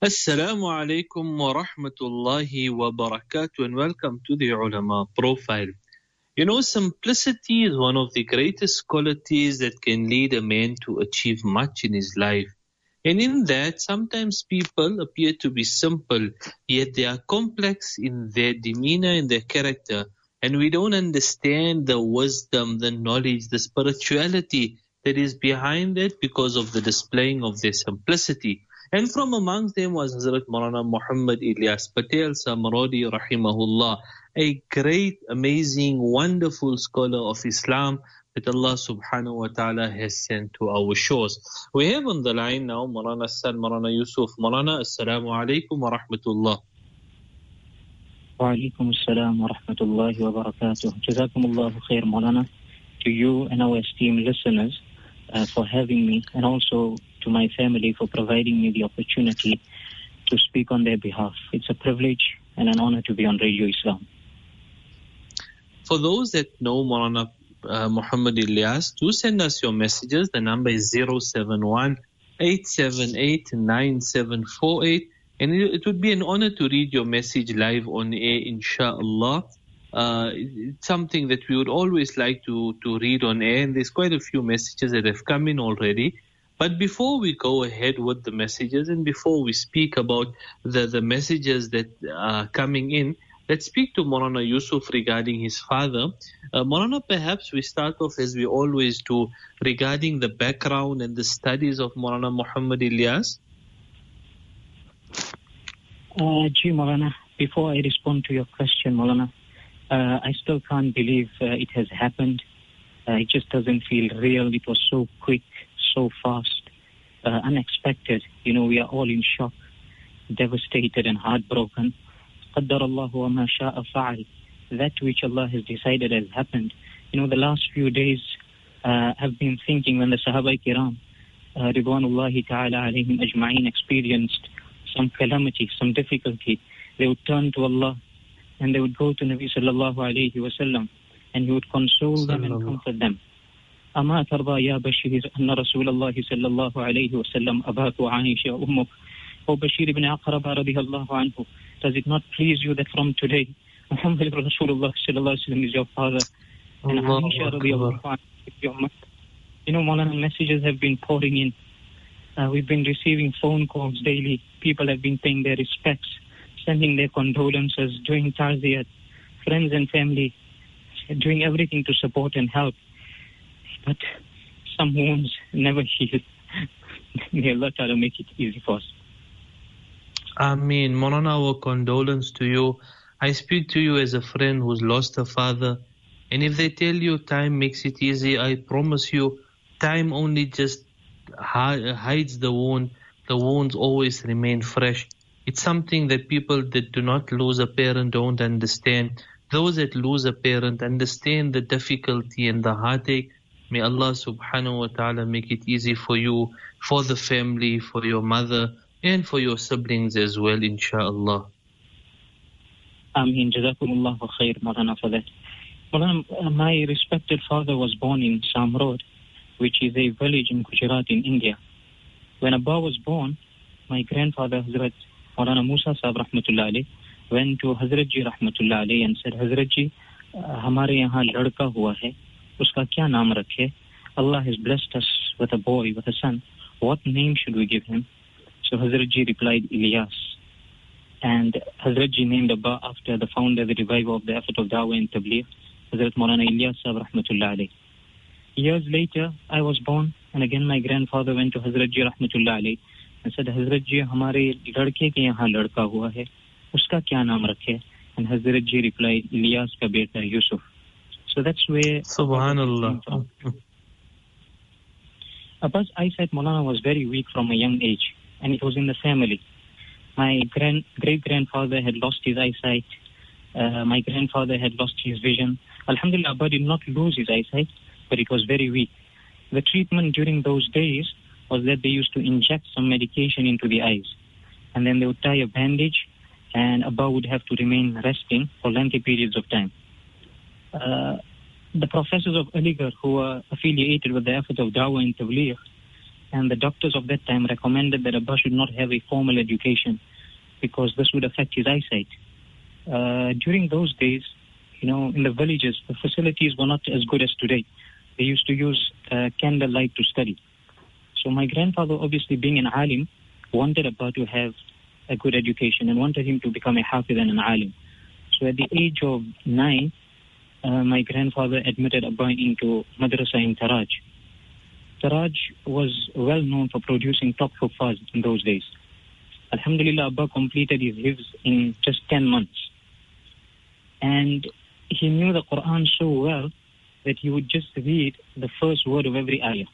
Assalamu alaikum wa rahmatullahi wa barakatuh, and welcome to the Ulama Profile. You know, simplicity is one of the greatest qualities that can lead a man to achieve much in his life. And in that, sometimes people appear to be simple, yet they are complex in their demeanor and their character. And we don't understand the wisdom, the knowledge, the spirituality that is behind it because of the displaying of their simplicity. And from amongst them was Hazrat Maulana Muhammad Ilyas Patel Samrodi rahimahullah, a great, amazing, wonderful scholar of Islam that Allah subhanahu wa ta'ala has sent to our shores. We have on the line now Maulana son, Maulana Yusuf. Maulana, assalamu alaikum wa rahmatullah. Wa alaikum assalam wa rahmatullahi wa barakatuh. Jazakumullahu khair, Maulana, to you and our esteemed listeners for having me, and also to my family for providing me the opportunity to speak on their behalf. It's a privilege and an honor to be on Radio Islam. For those that know Maulana Muhammad Ilyas, do send us your messages. The number is 071-878-9748, and it would be an honor to read your message live on air, inshallah. It's something that we would always like to read on air, and there's quite a few messages that have come in already. But before we go ahead with the messages, and before we speak about the messages that are coming in, let's speak to Maulana Yusuf regarding his father. Maulana, perhaps we start off as we always do regarding the background and the studies of Maulana Muhammad Ilyas. Maulana, before I respond to your question, Maulana, I still can't believe it has happened. It just doesn't feel real. It was so quick, so fast, unexpected. You know, we are all in shock, devastated and heartbroken. قَدَّرَ اللَّهُ وَمَا شَاءَ فَعَلْ. That which Allah has decided has happened. You know, the last few days have been thinking when the Sahaba Kiram, Ridwanullahi ta'ala alayhim ajma'in, experienced some calamity, some difficulty, they would turn to Allah and they would go to Nabi sallallahu alayhi wa sallam, and he would console them and comfort them. أما ترضى يا بشير أن رسول الله صلى الله عليه وسلم أباك وعائشة أمك O Bashir ibn Aqrab radiyallahu anhu, does it not please you that from today Muhammad Rasulullah sallallahu alayhi wa sallam is your father and Aisha radiyallahu anha is your mother? You know, Maulana, messages have been pouring in. We've been receiving phone calls daily. People have been paying their respects, sending their condolences, doing ta'ziyat, friends and family, doing everything to support and help. But some wounds never heal. May Allah Ta'ala make it easy for us. Ameen. Maulana, our condolence to you. I speak to you as a friend who's lost a father. And if they tell you time makes it easy, I promise you, time only just hides the wound. The wounds always remain fresh. It's something that people that do not lose a parent don't understand. Those that lose a parent understand the difficulty and the heartache. May Allah subhanahu wa ta'ala make it easy for you, for the family, for your mother, and for your siblings as well, inshaAllah. Ameen. Jazakumullahu khair, Maulana, for that. Maulana, my respected father was born in Samrod, which is a village in Gujarat in India. When Abba was born, my grandfather, Hazrat Maulana Musa Sahib Rahmatullah Alayh, went to Hazrat Ji Rahmatullah Alayh and said, Hazrat Ji, hamare yahan ladka hua hai, uska kya naam rakhe? Allah has blessed us with a boy, with a son. What name should we give him? So Hazrat Ji replied, Ilyas. And Hazrat Ji named Abba after the founder, the reviver of the effort of Dawah and Tabligh, Hazrat Maulana Ilyas Sahib Rahmatullah Alayh. Years later, I was born, and again my grandfather went to Hazrat Ji Rahmatullah Alayh and said, Hazrat Ji, hamare ladke ke yahan ladka hua hai, uska kya naam rakhe? And Hazrat Ji replied, Ilyas ka beta Yusuf. So that's where Subhanallah. Abba's eyesight, Maulana, was very weak from a young age, and it was in the family. My great-grandfather had lost his eyesight. My grandfather had lost his vision. Alhamdulillah, Abba did not lose his eyesight, but it was very weak. The treatment during those days was that they used to inject some medication into the eyes, and then they would tie a bandage, and Abba would have to remain resting for lengthy periods of time. The professors of Aligarh who were affiliated with the effort of Dawah and Tabligh, and the doctors of that time recommended that Abba should not have a formal education because this would affect his eyesight. During those days, in the villages, the facilities were not as good as today. They used to use candlelight to study. So my grandfather, obviously being an alim, wanted Abba to have a good education and wanted him to become a hafiz and an alim. So at the age of 9, my grandfather admitted Abba into madrasa in Taraj. Taraj was well known for producing top huffaz in those days. Alhamdulillah, Abba completed his hifz in just 10 months. And he knew the Quran so well that he would just read the first word of every ayah.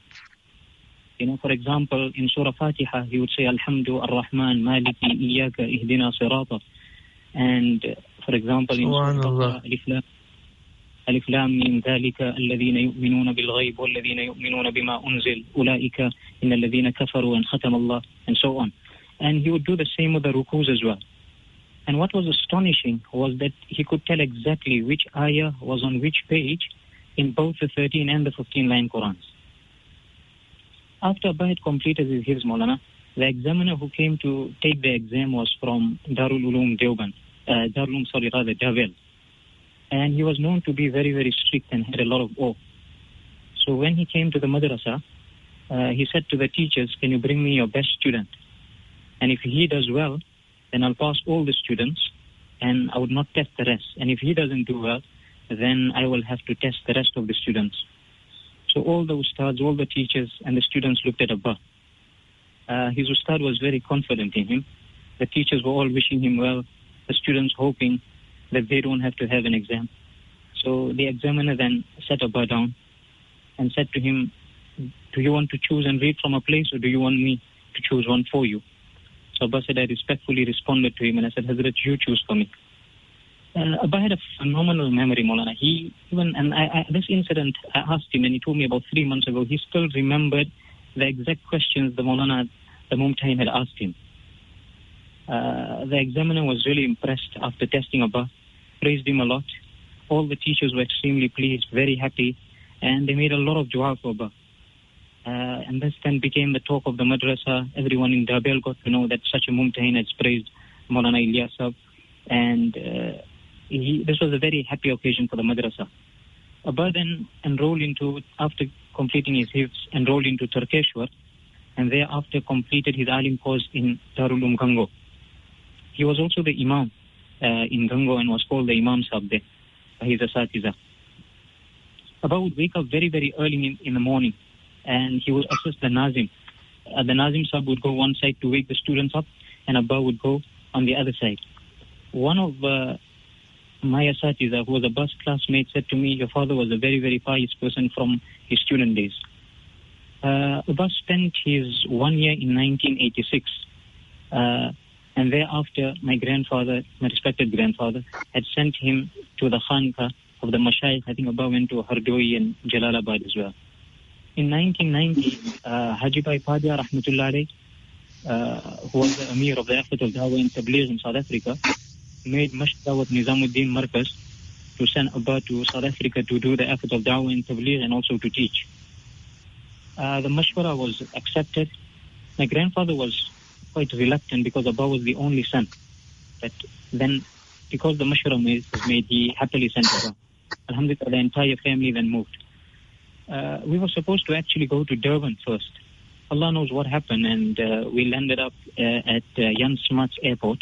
For example, in Surah Fatiha, he would say, Alhamdu, Ar-Rahman, Maliki, Iyaka, Ihdina, Sirata. And, for example, in Surah Alif Lam Mim Dhalika alladhina yu'minuna bil ghayb walladhina yu'minuna bima unzil ulaika innal ladhina kafaru and khatam Allah, and so on. And he would do the same with the rukus as well. And what was astonishing was that he could tell exactly which ayah was on which page in both the 13 and the 15-line Qurans. After Abba had completed his hifz, Maulana, the examiner who came to take the exam was from Darul Uloom Deoband, Javel. And he was known to be very, very strict and had a lot of awe. So when he came to the madrasa, he said to the teachers, can you bring me your best student? And if he does well, then I'll pass all the students and I would not test the rest. And if he doesn't do well, then I will have to test the rest of the students. So all the ustads, all the teachers and the students looked at Abba. His ustad was very confident in him. The teachers were all wishing him well, the students hoping that they don't have to have an exam. So the examiner then sat Abba down and said to him, do you want to choose and read from a place or do you want me to choose one for you? So Abba said, I respectfully responded to him and I said, Hazrat, you choose for me. Abba had a phenomenal memory, Maulana. This incident, I asked him and he told me about 3 months ago, he still remembered the exact questions the Maulana, the Mumtahin had asked him. The examiner was really impressed after testing Abba, praised him a lot. All the teachers were extremely pleased, very happy, and they made a lot of dua for Abba. And this then became the talk of the madrasa. Everyone in Dabel got to know that such a Mumtahin had praised Maulana Ilyas Sahib. And this was a very happy occasion for the madrasa. Abba then after completing his hifz, enrolled into Turkeshwar, and thereafter completed his alim course in Darul Uloom Gango. He was also the imam in Gango and was called the Imam Sahib there by his asatiza. Abba would wake up very, very early in the morning and he would assist the Nazim. The Nazim Sahib would go one side to wake the students up and Abba would go on the other side. One of my asatiza, who was Abba's classmate, said to me, your father was a very, very pious person from his student days. Abba spent his 1 year in 1986. And thereafter, my respected grandfather, had sent him to the Khanqa of the Mashayikh. I think Abba went to Hardoi and Jalalabad as well. In 1990, Haji Bhai Padya Rahmatullah Alayh, who was the Amir of the Effort of Dawah and Tabligh in South Africa, made mashwara with Nizamuddin Markaz to send Abba to South Africa to do the Effort of Dawah and Tabligh and also to teach. The mashwara was accepted. My grandfather was quite reluctant because Abba was the only son. But then, because the mashwara was made, he happily sent Abba. Alhamdulillah, the entire family then moved. We were supposed to actually go to Durban first. Allah knows what happened, and we landed up at Jan Smuts Airport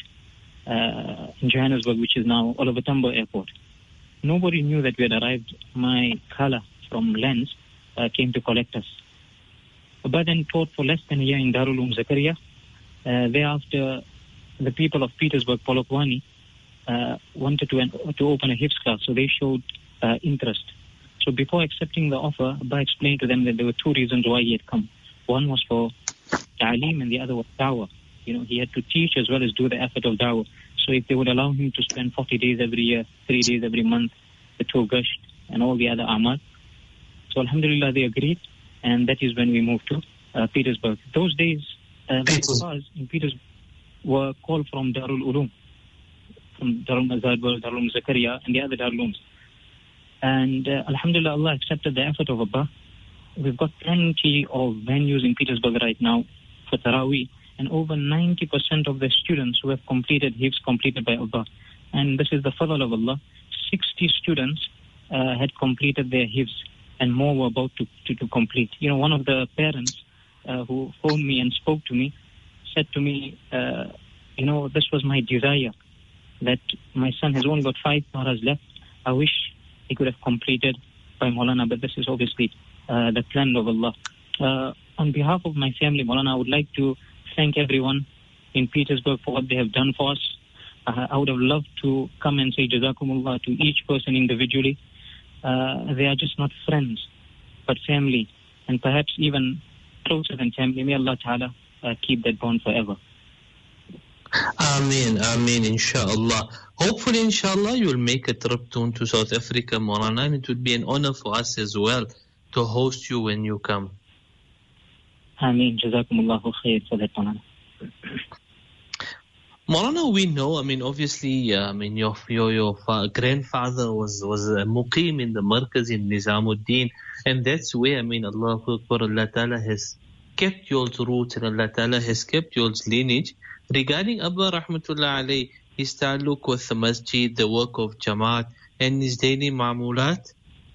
in Johannesburg, which is now Oliver Tambo Airport. Nobody knew that we had arrived. My khala from Lens came to collect us. Abba then taught for less than a year in Darul Uloom Zakaria. Thereafter, the people of Petersburg, Polokwane, wanted to open a hifz class, so they showed interest. So before accepting the offer, Abba explained to them that there were 2 reasons why he had come. One was for ta'aleem and the other was dawah. He had to teach as well as do the effort of dawah. So if they would allow him to spend 40 days every year, 3 days every month, the Togasht and all the other amal. So alhamdulillah, they agreed, and that is when we moved to Petersburg. Those days, cars in Petersburg were called from Darul Uloom, from Darul Mazarbal, Darul Zakaria, and the other Darul Ulooms. And alhamdulillah, Allah accepted the effort of Abba. we've got plenty of venues in Petersburg right now for Taraweeh, and over 90% of the students who have completed Hifz completed by Abba. And this is the fadl of Allah. 60 students had completed their Hifz, and more were about to complete. You know, one of the parents who phoned me and spoke to me said to me, this was my desire, that my son has only got 5 paras left. I wish he could have completed by Maulana, but this is obviously the plan of Allah. On behalf of my family, Maulana, I would like to thank everyone in Petersburg for what they have done for us. I would have loved to come and say Jazakumullah to each person individually. They are just not friends, but family, and perhaps even closer than family. May Allah Ta'ala keep that bond forever. Ameen, inshallah. Hopefully, inshallah, you will make a trip to South Africa, Maulana, and it would be an honor for us as well to host you when you come. Ameen. Jazakumullahu khair for that, Maulana. Maulana, we know, obviously, your grandfather was a muqim in the markaz in Nizamuddin, and that's where, Allahu Akbar, Allah Ta'ala has kept your roots and Allah Ta'ala has kept your lineage. Regarding Abba Rahmatullah alayhi, his ta'alluq with the masjid, the work of Jamaat, and his daily ma'amulat?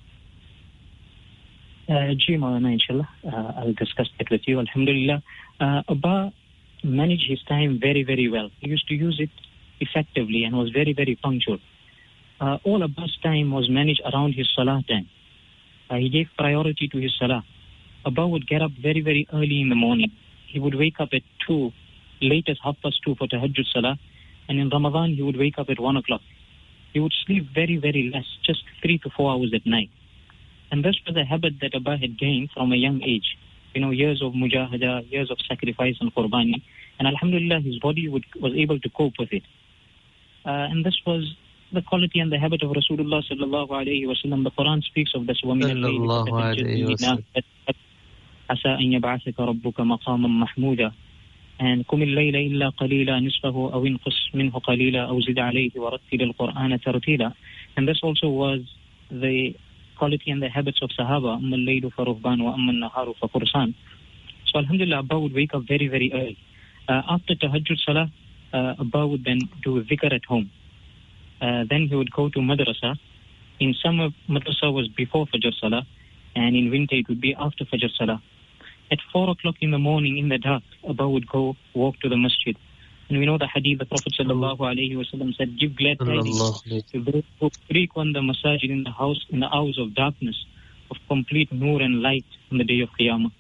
Ji Maulana, inshallah, I'll discuss that with you. Alhamdulillah. Abba managed his time very, very well. He used to use it effectively and was very, very punctual. All Abba's time was managed around his salah time. He gave priority to his salah. Abba would get up very, very early in the morning. He would wake up at 2, latest 2:30 for tahajjud salah. And in Ramadan, he would wake up at 1 o'clock. He would sleep very, very less, just 3 to 4 hours at night. And this was a habit that Abba had gained from a young age. Years of mujahada, years of sacrifice and qurbani. And alhamdulillah, his body was able to cope with it. And this was the quality and the habit of Rasulullah sallallahu alayhi wa sallam. The Quran speaks of this. Sallallahu alayhi wa sallam. عسى أن يبعثك ربك مقاما محمودا and قم الليل إلا قليلا نصفه أو انقص منه قليلا أو زد عليه ورتل القرآن ترتيلا. And this also was the quality and the habits of Sahaba. أما الليل فرهبان وأما النهار ففرسان. So alhamdulillah, Abba would wake up very, very early. After tahajjud salah, Abba would then do dhikr at home. Then he would go to madrasa. In summer, madrasa was before Fajr salah, and in winter it would be after Fajr salah. At 4 o'clock in the morning, in the dark, Abba would go walk to the masjid. And we know the hadith, the Prophet sallallahu alayhi wa sallam said, give glad tidings to those who frequent the masajid in the house in the hours of darkness, of complete nur and light on the day of Qiyamah.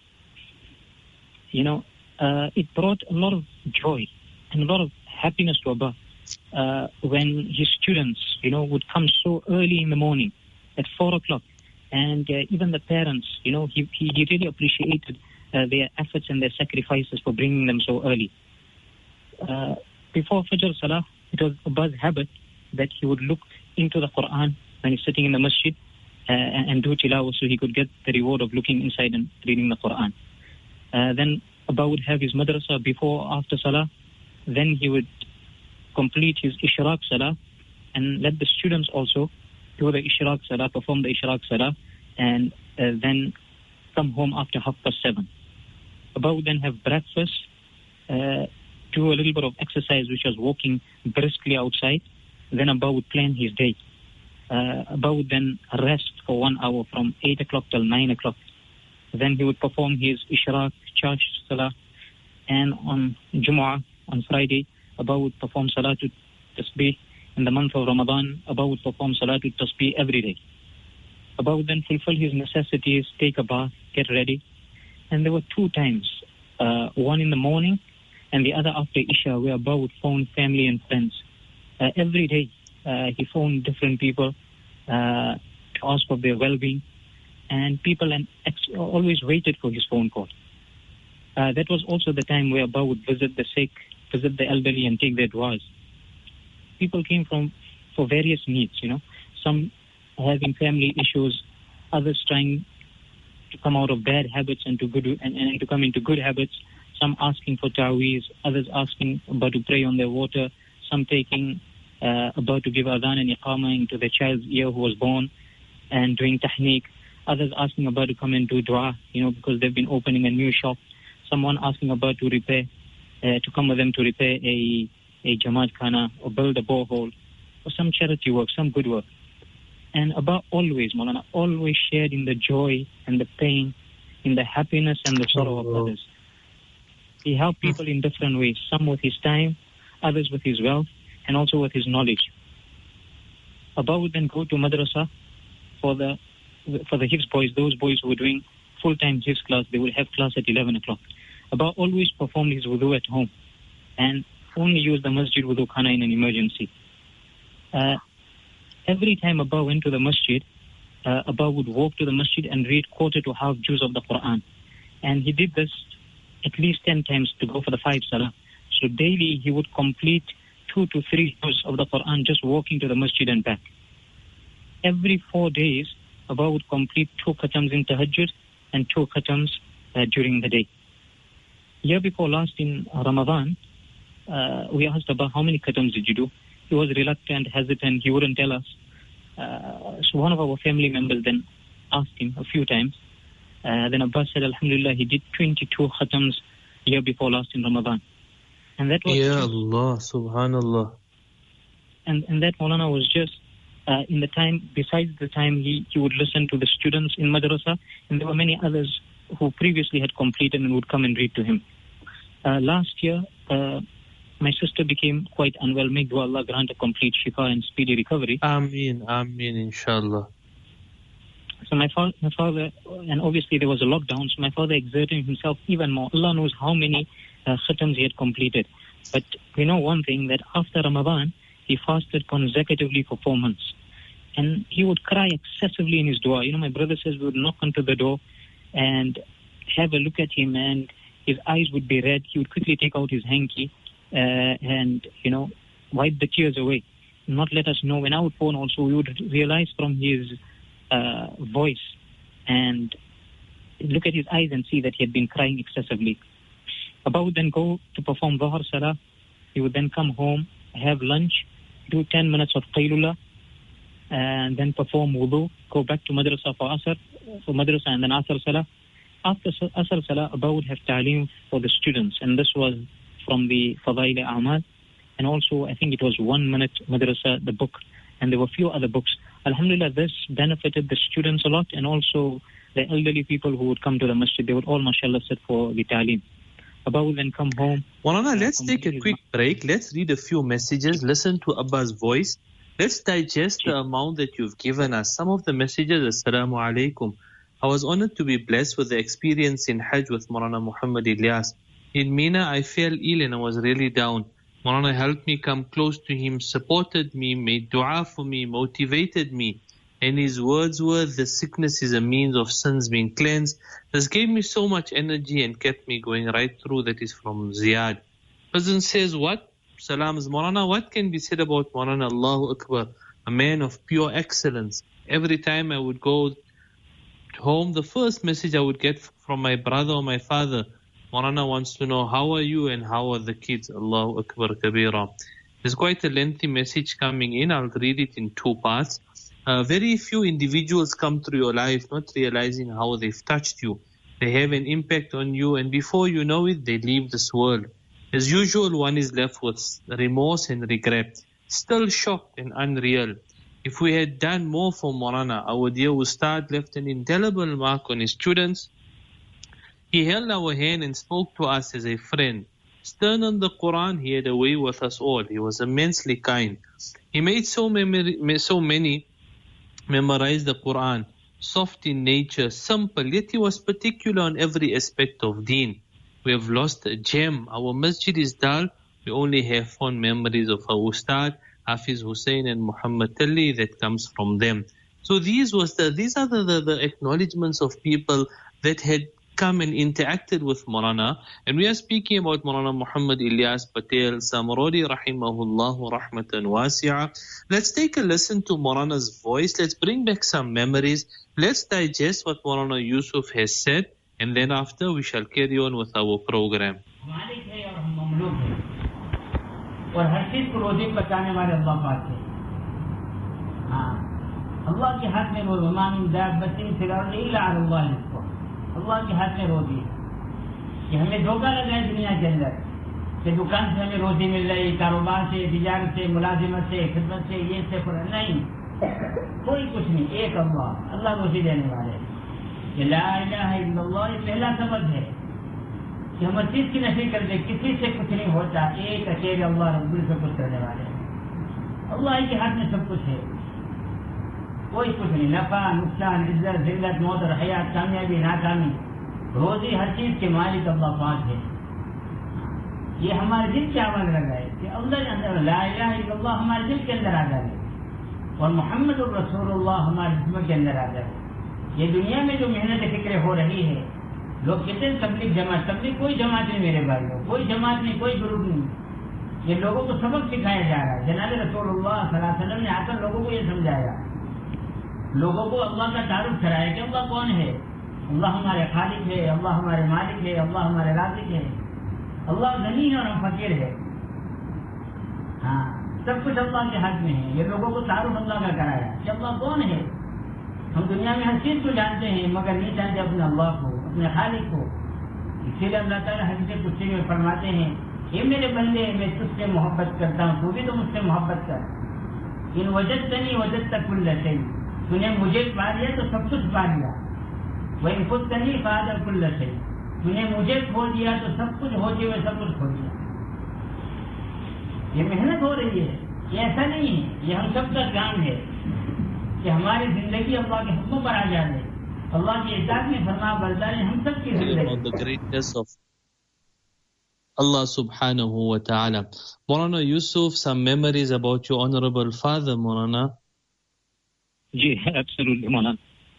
It brought a lot of joy and a lot of happiness to Abba when his students, would come so early in the morning at 4 o'clock. And even the parents, he really appreciated their efforts and their sacrifices for bringing them so early. Before Fajr Salah, it was Abba's habit that he would look into the Quran when he's sitting in the masjid and do tilawah, so he could get the reward of looking inside and reading the Quran. Then Abba would have his madrasa before or after Salah. Then he would complete his Ishraq Salah and let the students also do the Ishraq Salah, perform the Ishraq Salah, and then come home after 7:30. Abba would then have breakfast, do a little bit of exercise, which was walking briskly outside. Then Abba would plan his day. Abba would then rest for 1 hour from 8 o'clock till 9 o'clock. Then he would perform his Ishraq, Charge Salah, and on Jumu'ah, on Friday, Abba would perform Salatul Tasbih. In the month of Ramadan, Abba would perform Salatul Tasbih every day. Abba would then fulfill his necessities, take a bath, get ready. And there were 2 times, one in the morning and the other after Isha, where Abba would phone family and friends. Every day, he phoned different people to ask for their well-being. And people always waited for his phone call. That was also the time where Abba would visit the sick, visit the elderly, and take their du'as. People came for various needs, Some having family issues, others trying to come out of bad habits and to come into good habits. Some asking for ta'weez, others asking Abba to pray on their water. Some taking Abba to give adhan and iqamah into the child's ear who was born, and doing tahniq. Others asking Abba to come and do dua, because they've been opening a new shop. Someone asking Abba to repair, to come with them to repair a Jamaat Khana or build a borehole or some charity work, some good work. And Abba always, Maulana, always shared in the joy and the pain, in the happiness and the sorrow of others. He helped people in different ways, some with his time, others with his wealth, and also with his knowledge. Abba would then go to madrasa for the Hifz boys, those boys who were doing full-time Hifz class. They would have class at 11 o'clock. Abba always performed his wudu at home and only used the masjid wudu khana in an emergency. Every time Abba went to the masjid, Abba would walk to the masjid and read quarter to half juz of the Quran. And he did this at least 10 times to go for the 5 salah. So daily he would complete 2 to 3 juz of the Quran just walking to the masjid and back. Every 4 days, Abba would complete 2 khatams in tahajjud and 2 khatams during the day. Year before last in Ramadan, we asked Abba, how many khatams did you do? He was reluctant, hesitant, he wouldn't tell us. So one of our family members then asked him a few times. Then Abba said, Alhamdulillah, he did 22 khatams year before last in Ramadan. And that was Ya Allah, subhanallah. And that Maulana was just in the time, besides the time he would listen to the students in madrasa, and there were many others who previously had completed and would come and read to him. Last year, my sister became quite unwell. May Allah grant a complete shifa and speedy recovery. Ameen, ameen, inshallah. So my father, and obviously there was a lockdown, so my father exerted himself even more. Allah knows how many khatams he had completed. But we know one thing, that after Ramadan, he fasted consecutively for 4 months. And he would cry excessively in his dua. My brother says we would knock onto the door and have a look at him, and his eyes would be red. He would quickly take out his hanky and, wipe the tears away. Not let us know. When I would phone also, we would realize from his voice and look at his eyes and see that he had been crying excessively. Abba would then go to perform Dhuhr Salah. He would then come home, have lunch, do 10 minutes of Qaylullah, and then perform wudu, go back to madrasa for madrasa and then Asr Salah. After Asr Salah, Abba would have ta'aleem for the students, and this was from the Fadail A'mal, and also I think it was 1 minute madrasa, the book, and there were a few other books. Alhamdulillah, this benefited the students a lot, and also the elderly people who would come to the masjid. They would all, mashallah, sit for the ta'aleem. Abba would then come home. Maulana, let's take a quick break. Let's read a few messages, listen to Abba's voice. Let's digest the amount that you've given us. Some of the messages, Assalamu alaikum. I was honored to be blessed with the experience in Hajj with Maulana Muhammad Ilyas. In Mina, I fell ill and I was really down. Maulana helped me come close to him, supported me, made dua for me, motivated me. And his words were, the sickness is a means of sins being cleansed. This gave me so much energy and kept me going right through. That is from Ziyad. Person says, what? Salams, Maulana, what can be said about Maulana? Allahu Akbar, a man of pure excellence. Every time I would go home, the first message I would get from my brother or my father, Maulana wants to know, how are you and how are the kids? Allahu Akbar Kabira. There's quite a lengthy message coming in. I'll read it in 2 parts. Very few individuals come through your life not realizing how they've touched you. They have an impact on you, and before you know it, they leave this world. As usual, one is left with remorse and regret, still shocked and unreal. If we had done more for Maulana, our dear Ustad left an indelible mark on his students. He held our hand and spoke to us as a friend. Stern on the Quran, he had a way with us all. He was immensely kind. He made so many memorize the Quran, soft in nature, simple, yet he was particular on every aspect of deen. We have lost a gem. Our masjid is dull. We only have fond memories of our Ustad, Hafiz Hussain and Muhammad Ali that comes from them. So these are the acknowledgements of people that had come and interacted with Maulana. And we are speaking about Maulana Muhammad Ilyas Patel Samrodi rahimahullahu rahmatan wasi'a. Let's take a listen to Maulana's voice. Let's bring back some memories. Let's digest what Maulana Yusuf has said, and then after we shall carry on with our program. और हर चीज को रोजी पचाने वाले अल्लाह पाक है। हाँ, अल्लाह के हाथ में रोज़ी, वमा मिन दाब्बतिन फिल अर्दि इल्ला अल्लाह रिज़्क़ुहा, अल्लाह के हाथ में रोज़ी है। कि हमें धोखा लगा है दुनिया के अंदर कि दुकान से हमें रोज़ी मिल रही, कारोबार से, तिजारत से, मुलाजिमत से, खिदमत से, ये से नहीं, कोई कुछ नहीं, एक अल्लाह, अल्लाह रोज़ी देने वाले। ये ला इलाहा इल्लल्लाह ये पहला सबक है कि हम हर चीज़ की नफी कर दे, किसी से कुछ नहीं होता, एक अकेले अल्लाह रब्बुल से कुछ करने वाले। अल्लाह के हाथ में सब कुछ है, कोई कुछ नहीं, नफा नुकसान, इज्जत जिल्लत, मौत और हयात, कामयाबी नाकामी, रोजी, हर चीज के मालिक अल्लाह पाक है। ये हमारे दिल के आवाज लगाए कि अंदर ला इलाहा इल्लल्लाह हमारे दिल के अंदर आ जाए और मुहम्मदुर रसूलुल्लाह हमारे जिस्म के अंदर आ जाए। ये दुनिया में जो मेहनत फिक्र हो रही है, लोग कहते हैं तबलीग जमात, तबलीग कोई जमात नहीं मेरे भाइयों, कोई जमात नहीं, कोई ग्रुप नहीं। ये लोगों को सबक सिखाया जा रहा है। जनाब रसूलुल्लाह सल्लल्लाहु अलैहि वसल्लम ने आकर लोगों को ये समझाया, लोगों को अल्लाह का तारुफ कराया कि अल्लाह कौन है। अल्लाह हमारे खालिक है, अल्लाह हमारे मालिक है, अल्लाह हमारे राज़िक है, अल्लाह गनी है और हम फकीर है। हाँ, सब कुछ अल्लाह के हाथ में है। ये लोगों को तारुफ अल्लाह का कराया कि अल्लाह कौन है। हम दुनिया में हर चीज को जानते हैं मगर नहीं जानते अपने अल्लाह को, अपने खालिक को। इसीलिए अल्लाह ताला हदीस कुदसी में फरमाते हैं, ये मेरे बंदे, मैं तुझसे मोहब्बत करता हूँ, तू भी तो मुझसे मोहब्बत कर। इन वजदतनी वजदत कुल्ल शै, तूने मुझे पा लिया तो सब कुछ पा लिया। वही खुद तनी फादर कुल्ल शै, तूने मुझे खो दिया तो सब कुछ होते हुए सब कुछ खो दिया। ये मेहनत हो रही है, ये ऐसा नहीं है, ये हम सब का काम है कि हमारी जिंदगी अल्लाह के हुक्म पर आ जाए, अल्लाह की इताअत में फरमा बरदारी हम सब की जिंदगी। Allah subhanahu wa ta'ala. Maulana Yusuf, some memories about your honorable father, Maulana. Yeah, absolutely, Maulana.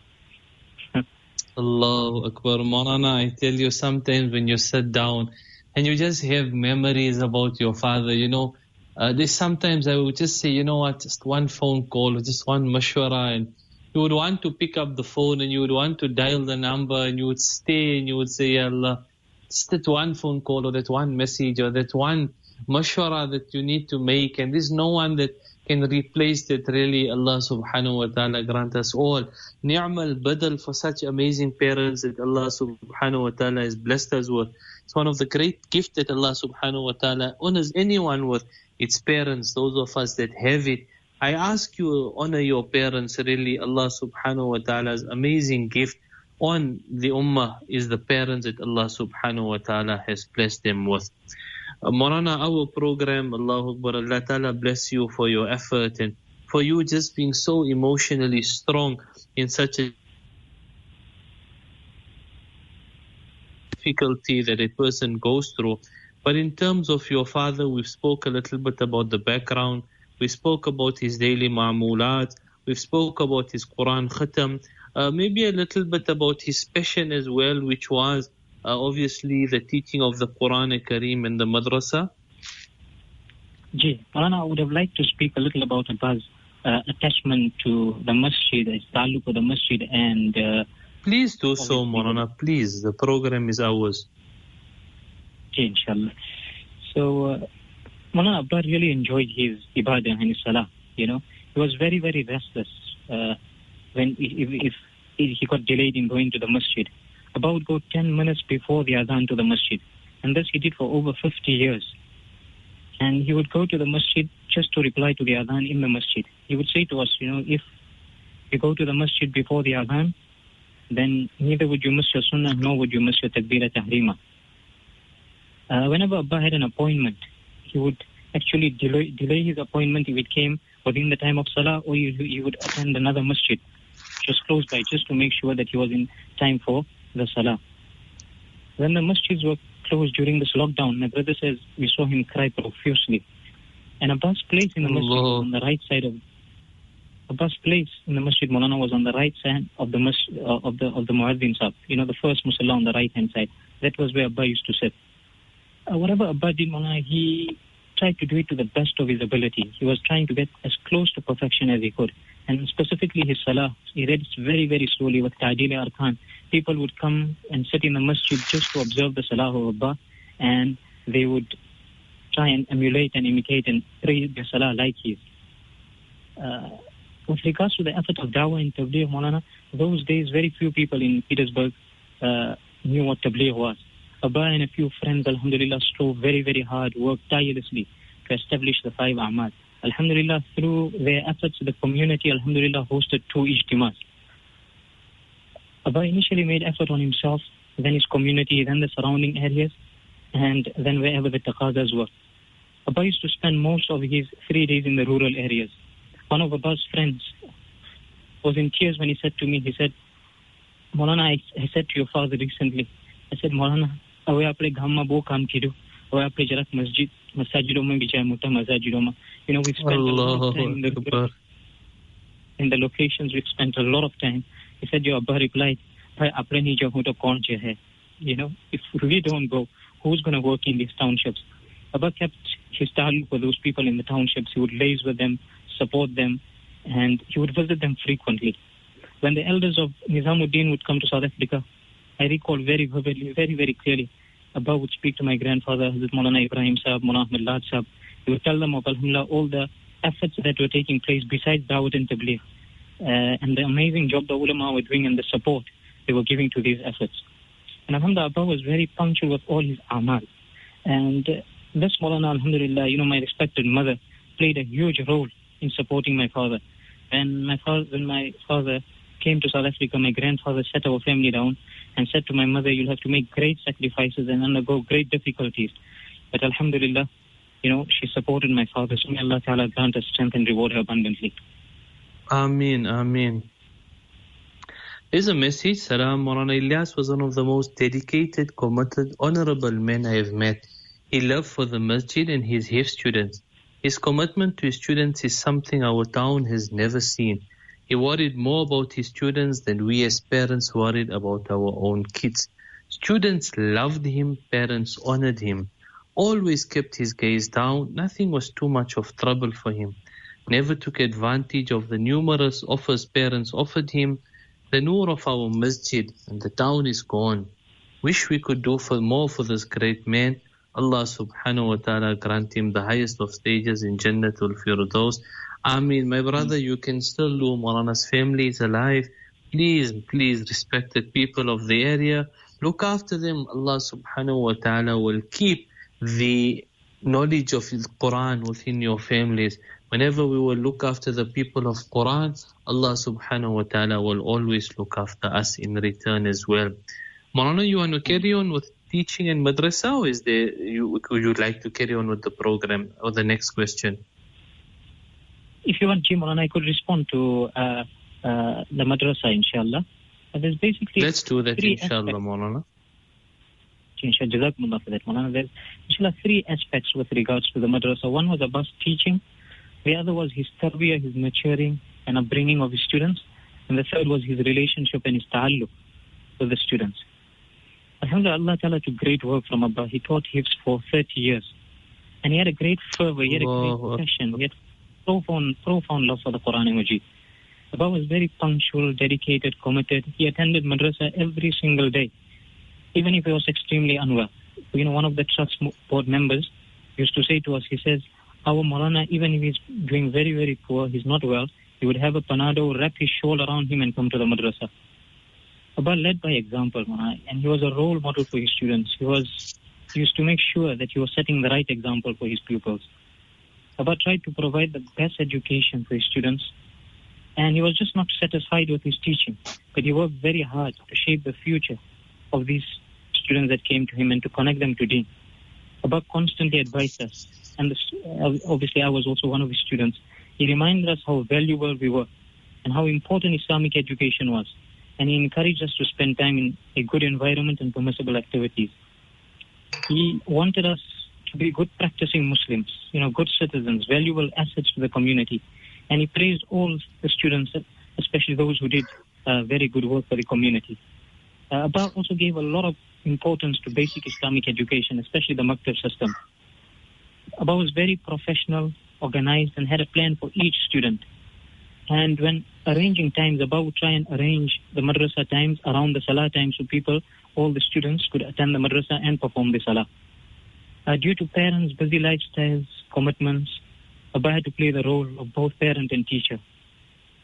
Allahu Akbar. Maulana, I tell you, sometimes when you sit down and you just have memories about your father, there's sometimes I would just say, you know what, just one phone call, just one mashwara, and you would want to pick up the phone and you would want to dial the number and you would stay and you would say, Ya Allah, just that one phone call or that one message or that one mashwara that you need to make, and there's no one that can replace that. Really, Allah subhanahu wa ta'ala grant us all ni'mal badal for such amazing parents that Allah subhanahu wa ta'ala has blessed us with. It's one of the great gifts that Allah subhanahu wa ta'ala honors anyone with, its parents, those of us that have it. I ask you, honor your parents. Really, Allah subhanahu wa ta'ala's amazing gift on the ummah is the parents that Allah subhanahu wa ta'ala has blessed them with. Maulana, our program, Allahu Akbar, Allah ta'ala bless you for your effort and for you just being so emotionally strong in such a difficulty that a person goes through. But in terms of your father, we spoke a little bit about the background. We spoke about his daily ma'amulat. We spoke about his Quran khatam. Maybe a little bit about his passion as well, which was obviously the teaching of the Quran Kareem in the madrasa. Ji, Maulana, I would have liked to speak a little about Abba's attachment to the masjid, his taluk of the masjid, and... please do so, Maulana, please. The program is ours. Ji, inshallah. So, Maulana, Abba really enjoyed his ibadah and his salah, He was very, very restless when if he got delayed in going to the masjid. About 10 minutes before the adhan to the masjid. And this he did for over 50 years. And he would go to the masjid just to reply to the adhan in the masjid. He would say to us, if you go to the masjid before the adhan, then neither would you miss your sunnah, nor would you miss your takbirah tahrima. Whenever Abba had an appointment, he would actually delay his appointment if it came within the time of salah, or he would attend another masjid just close by, just to make sure that he was in time for the salah. When the masjids were closed during this lockdown, my brother says we saw him cry profusely. And Abbas' place in the masjid was on the right side of Abbas' place in the masjid, Maulana, was on the right side of the masjid, of the muazzin sahab. The first musalla on the right hand side. That was where Abba used to sit. Whatever Abba did, Maulana, he tried to do it to the best of his ability. He was trying to get as close to perfection as he could. And specifically his salah, he read it very, very slowly with ta'dil arkan. People would come and sit in the masjid just to observe the salah of Abba, and they would try and emulate and imitate and pray the salah like his. with regards to the effort of Dawah and Tabligh, Maulana, those days very few people in Petersburg knew what Tabligh was. Abba and a few friends, alhamdulillah, strove very, very hard, worked tirelessly to establish the 5 A'mal. Alhamdulillah, through their efforts, the community, alhamdulillah, hosted 2 ijtimas. Abba initially made effort on himself, then his community, then the surrounding areas, and then wherever the taqazas were. Abba used to spend most of his 3 days in the rural areas. One of Abba's friends was in tears when he said to me, he said, Maulana, I said to your father recently, I said, Maulana, awe apne gamma bo kaam kidu, awe apne jarak masajidon mein bijaya mota masajidon mein. You know, we've spent a lot of time in the locations, we've spent a lot of time. He said, your Abba replied, bhai apne nahi jaho to kaun je hai? You know, if we don't go, who's going to work in these townships? Abba kept his taluk for those people in the townships. He would liaise with them, support them, and he would visit them frequently. When the elders of Nizamuddin would come to South Africa, I recall very vividly, very, very clearly, Abba would speak to my grandfather, Hazrat Maulana Ibrahim Sahab, Maulana Ahmed Lad Sahab. He would tell them of, alhamdulillah, all the efforts that were taking place besides Dawat and Tabligh, and the amazing job the ulama were doing and the support they were giving to these efforts. And alhamdulillah, Abba was very punctual with all his amal. And this Maulana, alhamdulillah, you know, my respected mother played a huge role in supporting my father. When my father came to South Africa, my grandfather set our family down and said to my mother, you'll have to make great sacrifices and undergo great difficulties. But alhamdulillah, you know, she supported my father. So may Allah Ta'ala grant us strength and reward her abundantly. Ameen, ameen. There's a message. Salam, Maulana Ilyas was one of the most dedicated, committed, honorable men I have met. He loved for the masjid and his HIF students. His commitment to his students is something our town has never seen. He worried more about his students than we as parents worried about our own kids. Students loved him, parents honored him. Always kept his gaze down, nothing was too much of trouble for him. Never took advantage of the numerous offers parents offered him. The noor of our masjid and the town is gone. Wish we could do more for this great man. Allah subhanahu wa ta'ala grant him the highest of stages in Jannatul Firdaus. Ameen. My brother, you can still do. Maulana's family is alive. Please, respected people of the area, look after them. Allah subhanahu wa ta'ala will keep the knowledge of the Quran within your families. Whenever we will look after the people of Quran, Allah subhanahu wa ta'ala will always look after us in return as well. Maulana, you want to carry on with teaching in madrasa, or is there, would you like to carry on with the program or the next question? If you want, Maulana, I could respond to the madrasa, inshallah. There's basically let's do that, inshallah, Maulana. Jazakumullah for that, Maulana. There's, inshallah, 3 aspects with regards to the madrasa. One was about teaching. The other was his tarbiyah, his maturing and upbringing of his students. And the third was his relationship and his ta'alluq with the students. Alhamdulillah, Allah Ta'ala took great work from Abba. He taught hifz for 30 years. And he had a great fervor, he had a great passion, he had profound love for the Quran and Majid. Abba was very punctual, dedicated, committed. He attended madrasa every single day, even if he was extremely unwell. You know, one of the trust board members used to say to us, he says, our Maulana, even if he's doing very, very poor, he's not well, he would have a panado, wrap his shawl around him and come to the madrasa. Abba led by example, and he was a role model for his students. He used to make sure that he was setting the right example for his pupils. Abba tried to provide the best education for his students, and he was just not satisfied with his teaching, but he worked very hard to shape the future of these students that came to him and to connect them to Deen. Abba constantly advised us, and obviously I was also one of his students. He reminded us how valuable we were and how important Islamic education was. And he encouraged us to spend time in a good environment and permissible activities. He wanted us to be good practicing Muslims, you know, good citizens, valuable assets to the community. And he praised all the students, especially those who did very good work for the community. Abba also gave a lot of importance to basic Islamic education, especially the Maktab system. Abba was very professional, organized, and had a plan for each student. And when arranging times, Abba would try and arrange the madrasa times around the salah times so people, all the students could attend the madrasa and perform the salah. Due to parents' busy lifestyles, commitments, Abba had to play the role of both parent and teacher.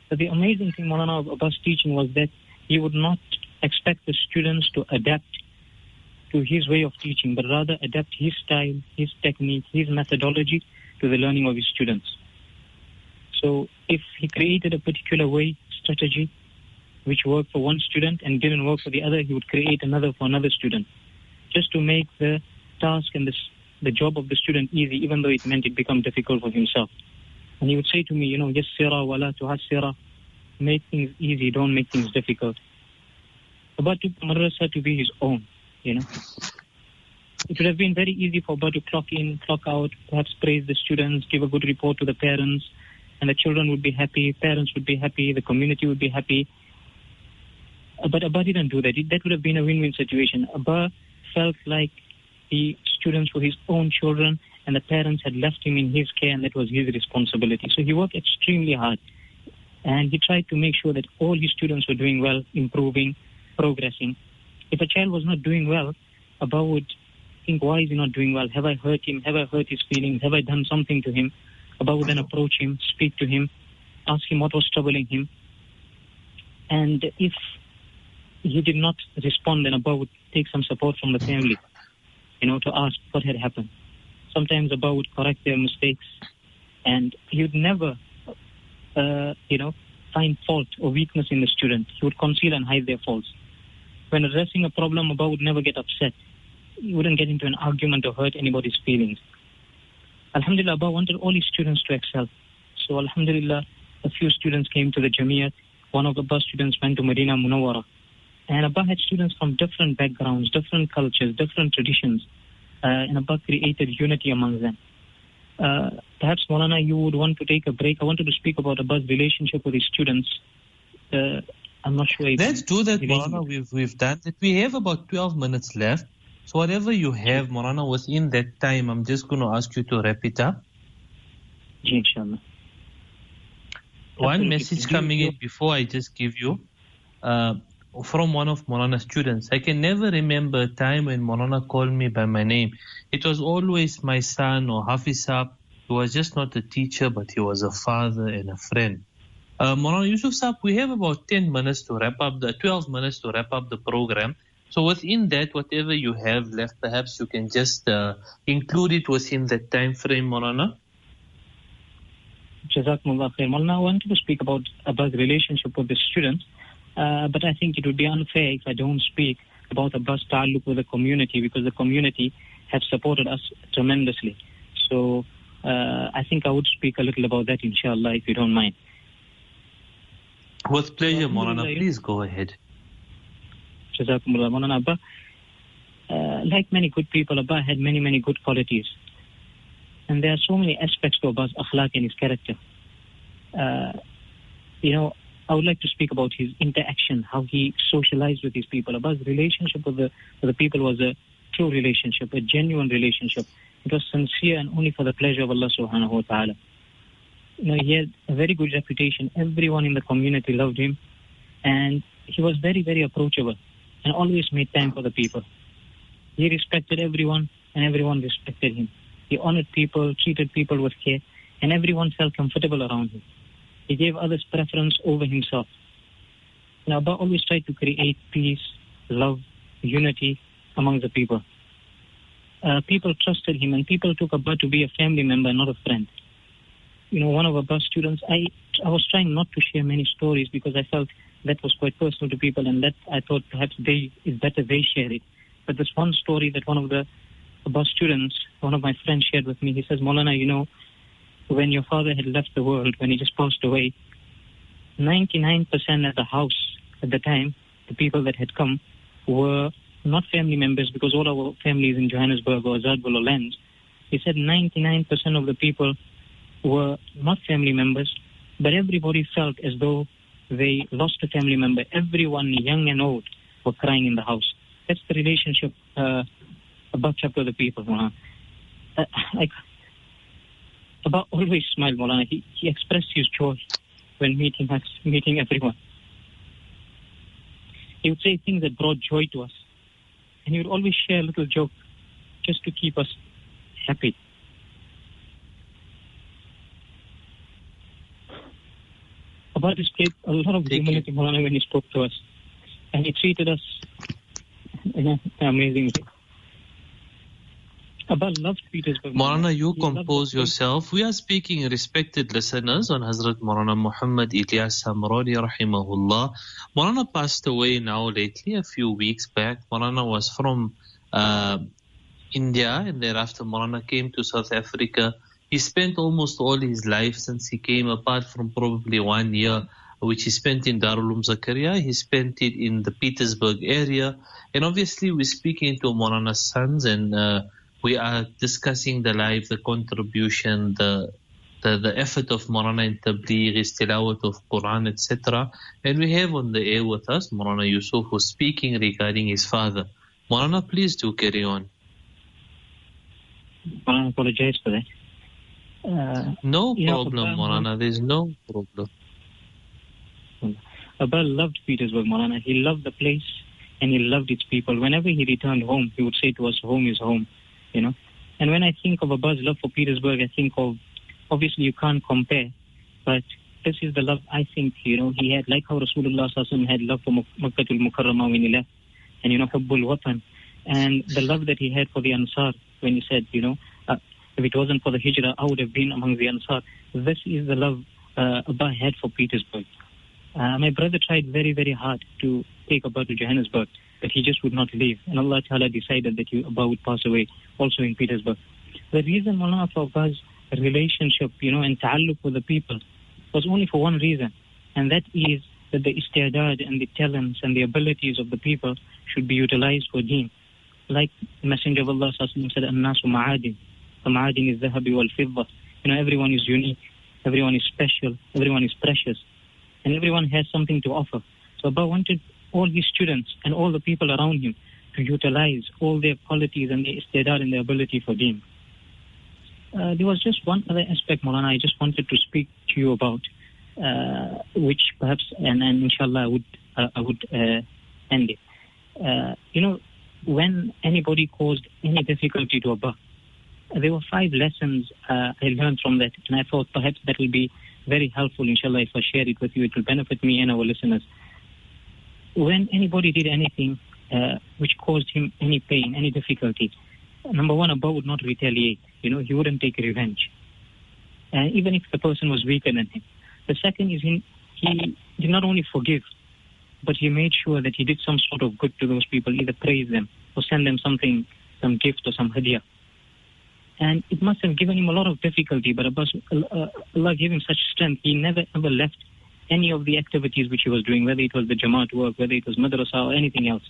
But the amazing thing, Maulana, of Abbas' teaching was that he would not expect the students to adapt to his way of teaching, but rather adapt his style, his technique, his methodology to the learning of his students. So if he created a particular way, strategy, which worked for one student and didn't work for the other, he would create another for another student, just to make the task and the job of the student easy, even though it meant it become difficult for himself. And he would say to me, yassira wala tuhassira, make things easy, don't make things difficult. Abba took madrasa to be his own, It would have been very easy for Abba to clock in, clock out, perhaps praise the students, give a good report to the parents, and the children would be happy, parents would be happy, the community would be happy. But Abba didn't do that. That would have been a win-win situation. Abba felt like the students were his own children and the parents had left him in his care and that was his responsibility. So he worked extremely hard and he tried to make sure that all his students were doing well, improving, progressing. If a child was not doing well, Abba would think, why is he not doing well? Have I hurt him? Have I hurt his feelings? Have I done something to him? Abba would then approach him, speak to him, ask him what was troubling him. And if he did not respond, then Abba would take some support from the family, to ask what had happened. Sometimes Abba would correct their mistakes and he would never, find fault or weakness in the student. He would conceal and hide their faults. When addressing a problem, Abba would never get upset. He wouldn't get into an argument or hurt anybody's feelings. Alhamdulillah, Abba wanted all his students to excel. So Alhamdulillah, a few students came to the Jamiyat. One of Abba's students went to Medina Munawwara. And Abba had students from different backgrounds, different cultures, different traditions. And Abba created unity among them. Perhaps, Maulana, you would want to take a break. I wanted to speak about Abba's relationship with his students. I'm not sure if... Let's do that, Maulana. We've done it. We have about 12 minutes left. So whatever you have, Maulana, within that time, I'm just going to ask you to wrap it up. Inshallah. One message coming in before I just give you, from one of Maulana's students. I can never remember a time when Maulana called me by my name. It was always my son or Hafizab. He was just not a teacher, but he was a father and a friend. Maulana Yusuf Saab, we have about 12 minutes to wrap up the program. So within that, whatever you have left, perhaps you can just include it within that time frame, Maulana. Jazakumullah khair. Maulana, I wanted to speak about Abba's relationship with the students, but I think it would be unfair if I don't speak about Abba's ta'alluq with the community, because the community have supported us tremendously. So I think I would speak a little about that, inshallah, if you don't mind. With pleasure, Maulana. Please go ahead. Jazakumullah. Maulana, Abba, like many good people, Abba had many, many good qualities. And there are so many aspects to Abba's akhlaq and his character. I would like to speak about his interaction, how he socialized with his people. Abba's relationship with the people was a true relationship, a genuine relationship. It was sincere and only for the pleasure of Allah subhanahu wa ta'ala. He had a very good reputation. Everyone in the community loved him. And he was very, very approachable and always made time for the people. He respected everyone and everyone respected him. He honored people, treated people with care, and everyone felt comfortable around him. He gave others preference over himself. Now, Abba always tried to create peace, love, unity among the people. People trusted him, and people took Abba to be a family member, not a friend. One of Abba's students, I was trying not to share many stories because I felt that was quite personal to people, and that I thought perhaps it's better they share it. But this one story that one of the Abba's students, one of my friends shared with me, he says, Maulana, when your father had left the world, when he just passed away, 99% at the house at the time, the people that had come were not family members, because all our families in Johannesburg or Azadbul or Lens, he said 99% of the people were not family members, but everybody felt as though they lost a family member. Everyone, young and old, were crying in the house. That's the relationship Abba kept with the people. Abba always smiled, Maulana. He expressed his joy when meeting everyone. He would say things that brought joy to us. And he would always share a little joke just to keep us happy. Abba Abba displayed a lot of humility, Maulana, when he spoke to us. And he treated us amazingly. Abba loved Petersburg. Maulana, you compose yourself. We are speaking, respected listeners, on Hazrat Maulana Muhammad Ilyas Samrani rahimahullah. Maulana passed away now lately, a few weeks back. Maulana was from India, and thereafter Maulana came to South Africa. He spent almost all his life since he came, apart from probably 1 year, which he spent in Darul Uloom Zakaria. He spent it in the Petersburg area. And obviously we're speaking to Maulana's sons, and we are discussing the life, the contribution, the effort of Maulana in Tabligh, his tilawat of Quran, etc. And we have on the air with us Maulana Yusuf, who's speaking regarding his father. Maulana, please do carry on. I apologize for that. No problem, Maulana. There's no problem. Abba loved Petersburg, Maulana. He loved the place and he loved its people. Whenever he returned home, he would say to us, home is home, you know. And when I think of Abba's love for Petersburg, I think of, obviously you can't compare, but this is the love I think, you know, he had, like how Rasulullah had love for Makkatul Mukarramah when he left, and, you know, Hubbul Watan, and the love that he had for the Ansar when he said, you know, if it wasn't for the Hijrah, I would have been among the Ansar. This is the love Abba had for Petersburg. My brother tried very, very hard to take Abba to Johannesburg, but he just would not leave. And Allah Ta'ala decided that Abba would pass away also in Petersburg. The reason, Maulana, for Abba's relationship, you know, and ta'alluq with the people was only for one reason, and that is that the istidad and the talents and the abilities of the people should be utilized for deen. Like the Messenger of Allah said, An-nasu ma'adin. The ma'adin is dhahabi wal fidda. You know, everyone is unique, everyone is special, everyone is precious, and everyone has something to offer. So Abba wanted all his students and all the people around him to utilize all their qualities and their istidad and their ability for deen. There was just one other aspect, Maulana, I just wanted to speak to you about, which perhaps, and inshallah I would end it. You know, when anybody caused any difficulty to Abba, there were 5 lessons I learned from that, and I thought perhaps that will be very helpful, inshallah, if I share it with you. It will benefit me and our listeners. When anybody did anything which caused him any pain, any difficulty, number one, Abba would not retaliate. You know, he wouldn't take revenge, even if the person was weaker than him. The second is he did not only forgive, but he made sure that he did some sort of good to those people, either praise them or send them something, some gift or some hadiyah. And it must have given him a lot of difficulty, but Allah gave him such strength. He never ever left any of the activities which he was doing, whether it was the Jamaat work, whether it was madrasa or anything else.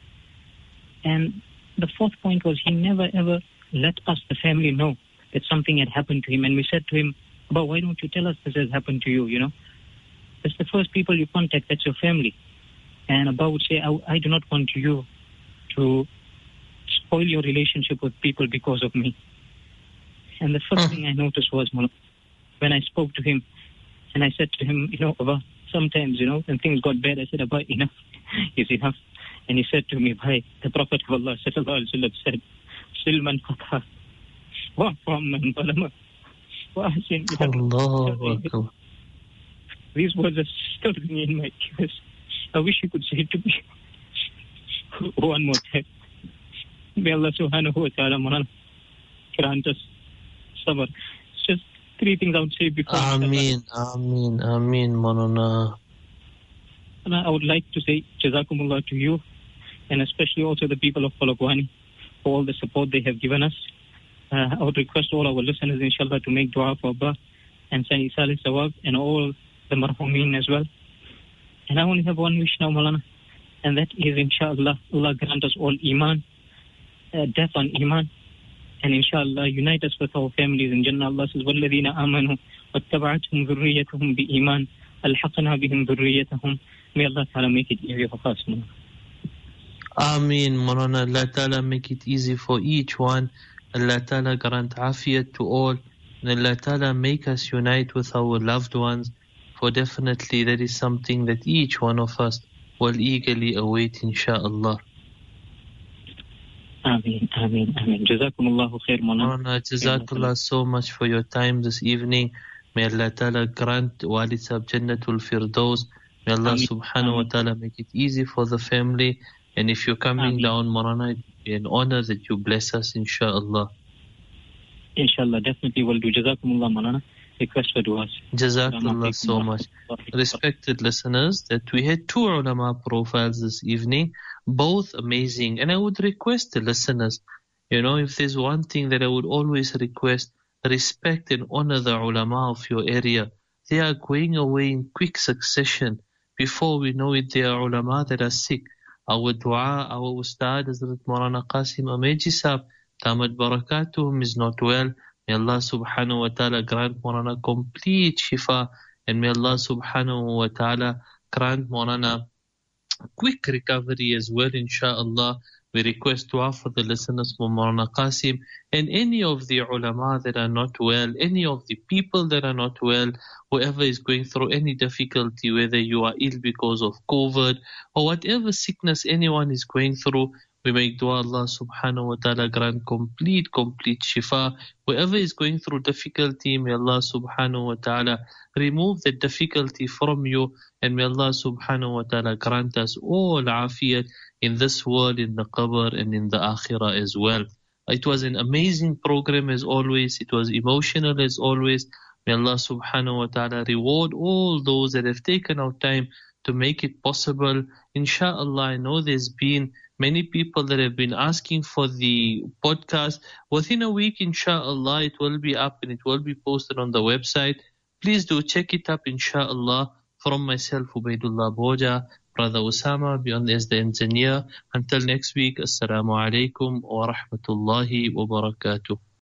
And the fourth point was he never ever let us, the family, know that something had happened to him. And we said to him, Abba, why don't you tell us this has happened to you, you know? That's the first people you contact, that's your family. And Abba would say, I do not want you to spoil your relationship with people because of me. And the first thing I noticed was when I spoke to him, and I said to him, you know, Abba, sometimes, you know, when things got bad, I said, Abba, enough is enough. And he said to me, Bhai, the Prophet of Allah sallallahu alaihi wasallam said, Silman qata wa man balama wa ahsin ila. These words are still ringing in my ears. I wish you could say it to me one more time. May Allah subhanahu wa ta'ala grant us sabr. Just 3 things I would say before. Ameen, Maulana. And I would like to say Jazakumullah to you, and especially also the people of Polokwane for all the support they have given us. I would request all our listeners, inshallah, to make dua for Abba and Sani Salih Sawab and all the marhumin as well. And I only have one wish now, Maulana, and that is, inshallah, Allah grant us all iman, death on iman, and inshallah unite us with our families in Jannah. Allah says, وَالَّذِينَ آمَنُوا وَاتَّبَعَتْهُمْ ذُرِّيَّتُهُمْ بِإِيمَانٍ أَلْحَقْنَا بِهِمْ ذُرِّيَّتَهُمْ. May Allah Ta'ala make it easier for us. Ameen, Maulana. Allah Ta'ala make it easy for each one. Allah Ta'ala grant afiyat to all. And Allah Ta'ala make us unite with our loved ones. For definitely that is something that each one of us will eagerly await, insha'Allah. Ameen. Jazakumullahu khair, Maulana. Jazakallah so much for your time this evening. May Allah Ta'ala grant Walid Sahab Jannatul Firdaus. May Allah subhanahu wa ta'ala make it easy for the family. And if you're coming down, Maulana, it will be an honor that you bless us, inshallah. Inshallah, definitely will do. Jazakumullah, Maulana. Request for du'as. Jazakallah so much. Respected listeners, that we had 2 ulama profiles this evening, both amazing. And I would request the listeners, if there's one thing that I would always request, respect and honor the ulama of your area. They are going away in quick succession. Before we know it, there are ulama that are sick. Our dua, our ustad, Hazrat Maulana Qasim Ameji Sahab, Tamat Barakatuhum, is not well. May Allah subhanahu wa ta'ala grant Maulana complete shifa, and may Allah subhanahu wa ta'ala grant Maulana quick recovery as well, inshaAllah. We request dua for the listeners for Maulana Qasim and any of the ulama that are not well, any of the people that are not well, whoever is going through any difficulty, whether you are ill because of COVID or whatever sickness anyone is going through, we make dua Allah subhanahu wa ta'ala grant complete shifa. Whoever is going through difficulty, may Allah subhanahu wa ta'ala remove the difficulty from you, and may Allah subhanahu wa ta'ala grant us all afiyat in this world, in the qabr and in the akhirah as well. It was an amazing program as always. It was emotional as always. May Allah subhanahu wa ta'ala reward all those that have taken out time to make it possible. Insha'Allah, I know there's been many people that have been asking for the podcast. Within a week, insha'Allah, it will be up and it will be posted on the website. Please do check it up, insha'Allah. From myself, Ubaidullah Boja, Brother Osama, beyond as the engineer. Until next week, Assalamu alaikum wa rahmatullahi wa barakatuh.